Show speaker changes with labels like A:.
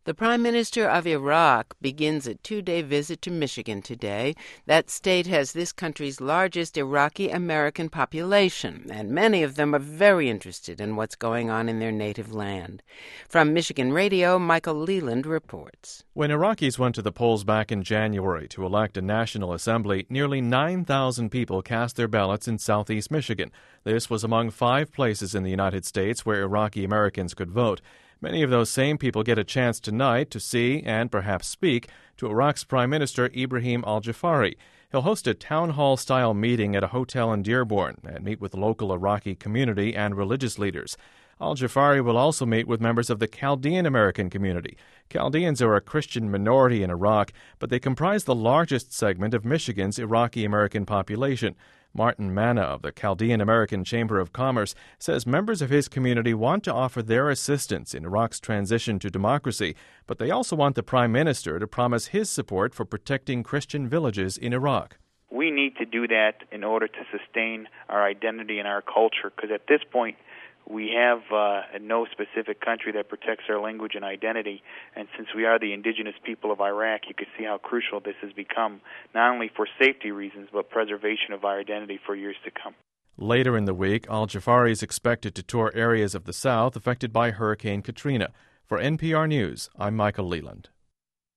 A: The Prime Minister of Iraq begins a two-day visit to Michigan today. That state has this country's largest Iraqi-American population, and many of them are very interested in what's going on in their native land. From Michigan Radio, Michael Leland reports.
B: When Iraqis went to the polls back in January to elect a National Assembly, nearly 9,000 people cast their ballots in southeast Michigan. This was among 5 places in the United States where Iraqi Americans could vote. Many of those same people get a chance tonight to see and perhaps speak to Iraq's Prime Minister Ibrahim al-Jafari. He'll host a town hall-style meeting at a hotel in Dearborn and meet with the local Iraqi community and religious leaders. Al-Jafari will also meet with members of the Chaldean American community. Chaldeans are a Christian minority in Iraq, but they comprise the largest segment of Michigan's Iraqi American population. Martin Manna of the Chaldean American Chamber of Commerce says members of his community want to offer their assistance in Iraq's transition to democracy, but they also want the Prime Minister to promise his support for protecting Christian villages in Iraq.
C: We need to do that in order to sustain our identity and our culture, because at this point we have no specific country that protects our language and identity, and since we are the indigenous people of Iraq, you can see how crucial this has become, not only for safety reasons, but preservation of our identity for years to come.
B: Later in the week, al-Jafari is expected to tour areas of the South affected by Hurricane Katrina. For NPR News, I'm Michael Leland.